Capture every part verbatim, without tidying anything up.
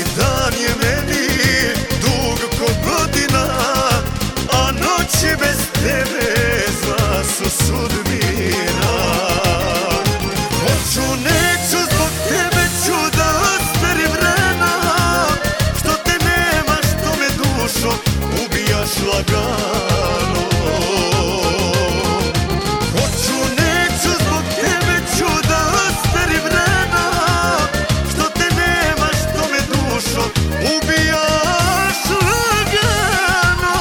Svaki dan je meni dug ko godina, a noći bez tebe zla su sudbina. Hoću, neću, zbog tebe ću da ostarim vremena. Što te nema, što me dušo ubijaš lagano. Hoću, neću, zbog tebe ću da ostarim vremena. Što te nema, što me dušo ubijaš lagano.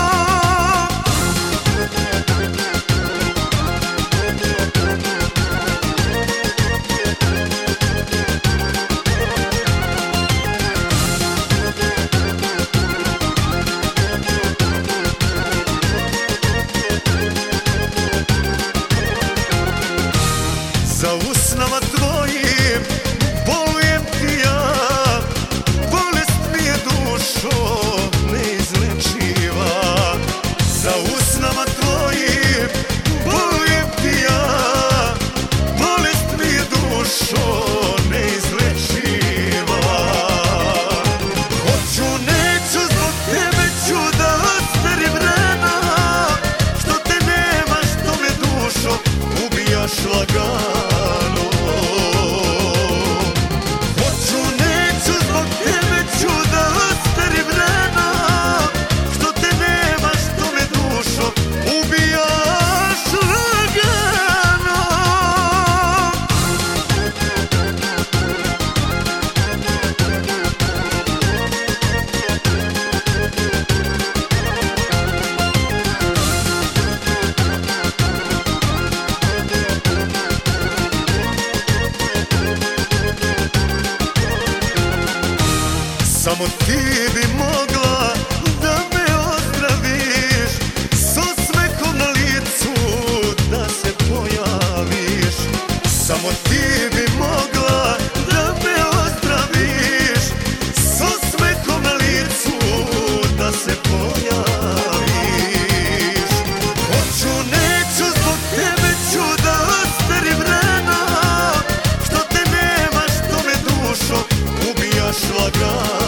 Za usnama tvojim bolujem ti ja, bolest mi je dušo neizlečiva. Za usnama tvojim bolujem ti ja, bolest mi je dušo neizlečiva. Hoću, neću, zbog tebe ću da ostarim vremena. Što te nema, što me dušo ubijaš lagano. Samo ti bi mogla da me ozdraviš, s osmehom na licu da se pojaviš. Samo ti bi mogla da me ozdraviš, s osmehom na licu da se pojaviš. Hoću, neću, zbog tebe ću da ostarim vremena. Što te nema, što me dušo ubijaš lagano.